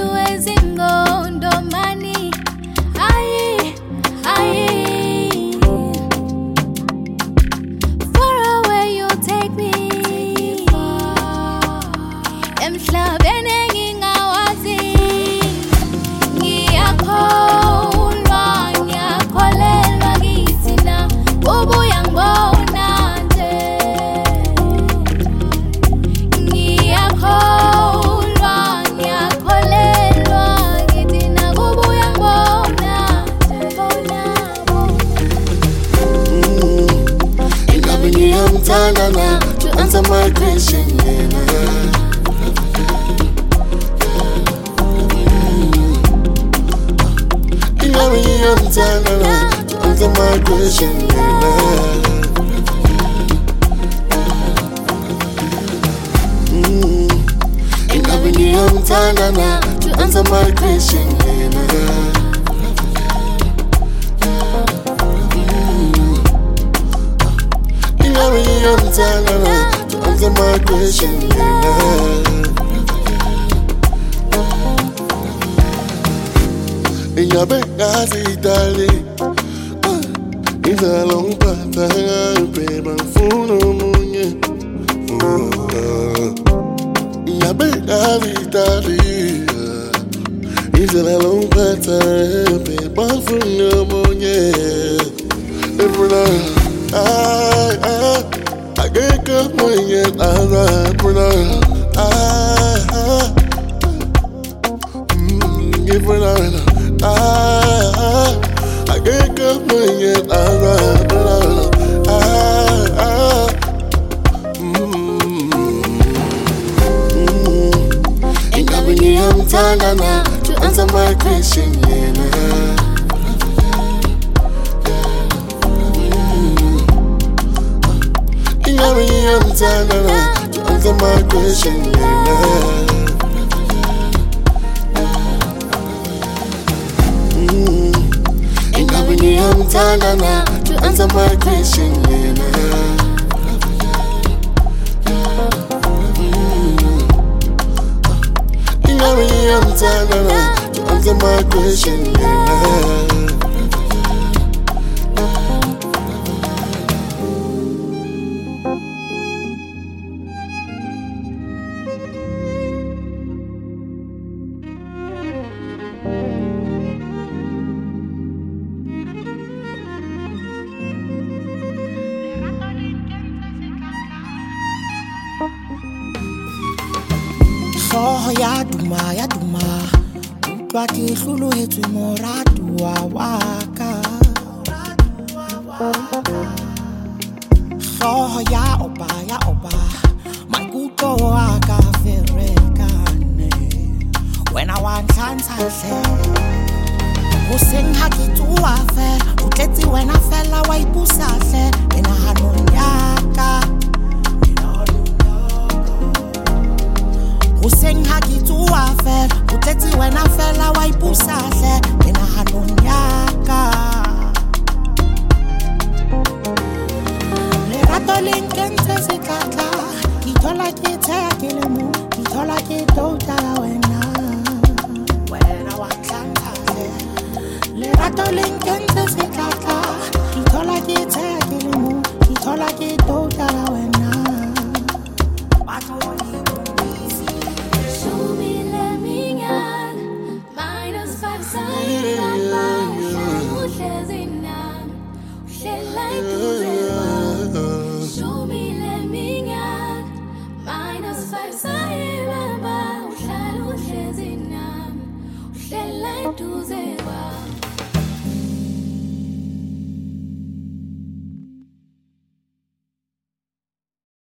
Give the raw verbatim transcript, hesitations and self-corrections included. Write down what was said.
ezingondo mani. Aye, aye. Far away you take me. Emhlabeni engingawazi. Ngiyakholwa, ngiyakholelwa kithina. Ubuya ngibona nje. Ngiyakholwa, ngiyakholelwa kithina. Ubuya ngibona nje. Bona, Ingabe ngiyamthanda na to answer my question, yeah. Ingabe ngiyamthanda na to answer my question, yeah. Ingabe ngiyamthanda na to answer my question, yeah. Ingabe ngiyamthanda na to answer my question, yeah. Ingabe ngazi idali Izala ungiphatha kabi bangifuna omunye. Ingabe ngazi idali Izala ungiphatha kabi bangifuna omunye. Every I, I, I get up when you get alright, I, I, mm, every night, I, I get up when you get alright, I, I, mm, ain't got me I'm tired now to answer my question, yeah. I'm tired now to answer my question, yeah. Mm. Ain't got me, I'm tired now to answer my question, yeah. Ain't got me, I'm tired now to answer my question, yeah. Oh, ya duma, ya duma. Utlwa ke hlolohetswe moratuwa wa ka. Oh, ya opa, ya opa. Maikutlo a ka ferekane. Wena wa nhlantsha hle. Hoseng ha ke tsoha fela. O tletse wena fela wa ipusa hle. Menahanong ya ka. Hoseng ha ke tsoha fela. O tletse wena fela wa ipusa hle. Menahanong ya ka. Lerato le nkentse sekatla. Ke thola ke tsheya ke le mo. Ke thola ke touta ka wena. Wena wa nhlantsha hle. Lerato le nkentse sekatla. Ke thola ke tsheya ke le mo. Ke thola ke touta ka wena. Show me le minyak, minus five sayibamba, uhlala uhlezi nami, uhlela eduze kwami.